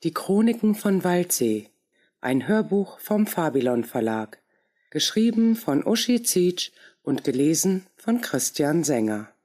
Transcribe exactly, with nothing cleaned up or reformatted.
Die Chroniken von Waldsee, ein Hörbuch vom Fabilon Verlag, geschrieben von Uschi Zietsch und gelesen von Christian Sänger.